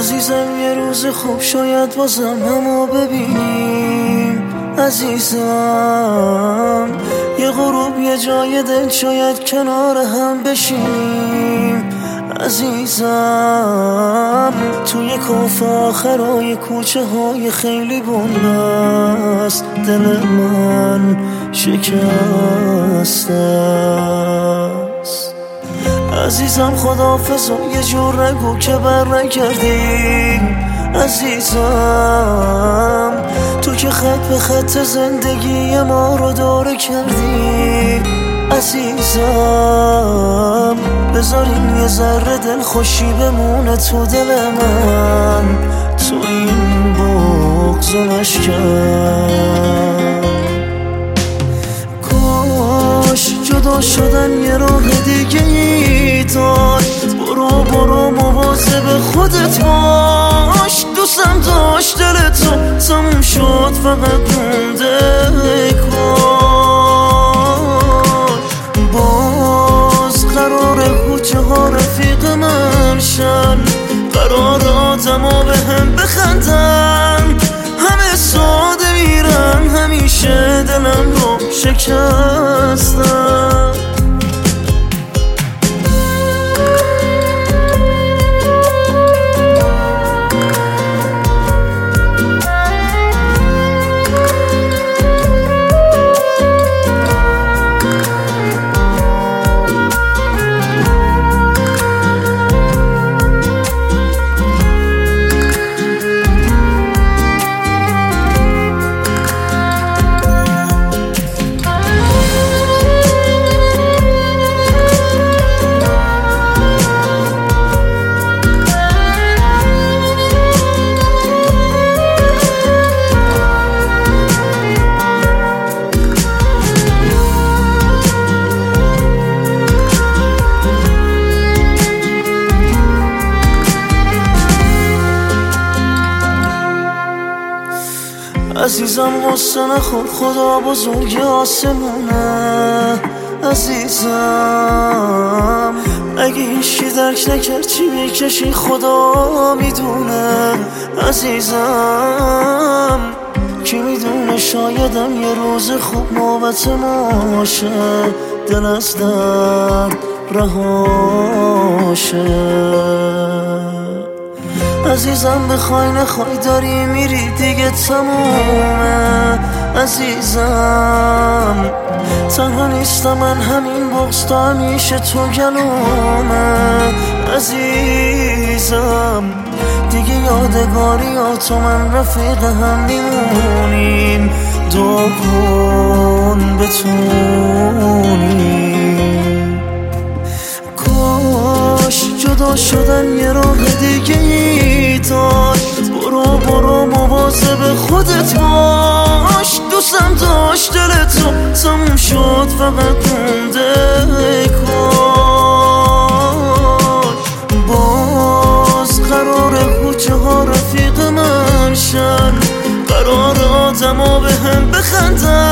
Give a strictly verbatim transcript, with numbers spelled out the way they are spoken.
عزیزم یه روز خوب شاید بازم همو ببینیم. عزیزم یه غروب یه جای دل شاید کنار هم بشینیم. عزیزم توی کاف آخرای کوچه های خیلی بنبست دل من شکسته است. عزیزم خداحافظ و یه جور نگو که بر نگردی. عزیزم تو که خط به خط زندگی ما رو داره کردی. عزیزم بذارین یه ذره دل خوشی بمونه تو دل من، تو این بغض و نشکن. کاش جدا شدن یه راه دیگه ای داشت. برو برو مواظب خودت باش. دوستم داشت دل تو تموم شد فقط مونده کاش. باز قراره کوچه ها رفیق من شن، قرار آدم ها به هم بخندن. همه ساده میرن همیشه دلم رو شکستن. عزیزم غصه نخور خدا بزرگ آسمونه. عزیزم اگه هیچی درک نکرد چی میکشی خدا میدونه. عزیزم کی میدونه شایدم یه روز خوب نوبت ما باشه، دل از درد رهاشه. عزیزم بخوای نخوای داری میری دیگه تمومه. عزیزم تنها نیستم من، همین بغض تا همیشه تو گلومه. عزیزم دیگه یادگاری ها تو من رفیق هم میمونیم. دعا کن بتونیم. کاش جدا شدن یه راه دیگه ای داشت. برو برو مواظب خودت باش. دوستم داشت دل تو تموم شد فقط مونده کاش. باز قراره کوچه ها رفیق من شن، قرار آدم ها به هم بخندن.